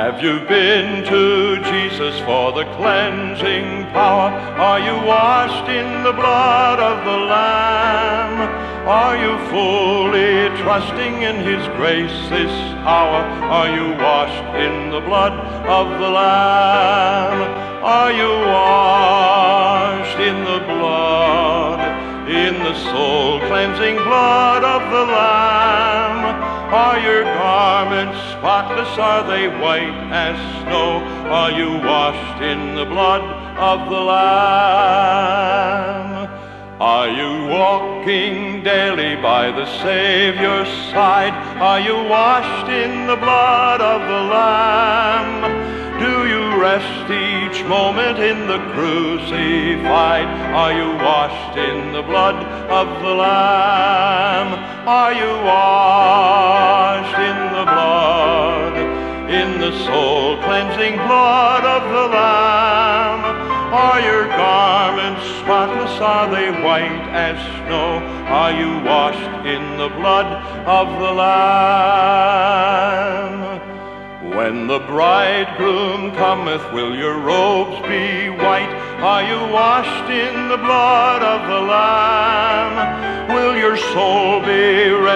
Have you been to Jesus for the cleansing power? Are you washed in the blood of the Lamb? Are you fully trusting in His grace this hour? Are you washed in the blood of the Lamb? Are you washed in the blood, in the soul-cleansing blood of the Lamb? Are your garments spotless? Are they white as snow? Are you washed in the blood of the Lamb? Are you walking daily by the Savior's side? Are you washed in the blood of the Lamb? Do you rest each moment in the crucified? Are you washed in the blood of the Lamb? Are you washed in the blood, in the soul-cleansing blood of the Lamb? Are your garments spotless? Are they white as snow? Are you washed in the blood of the Lamb? When the bridegroom cometh, will your robes be white? Are you washed in the blood of the Lamb? Will your soul be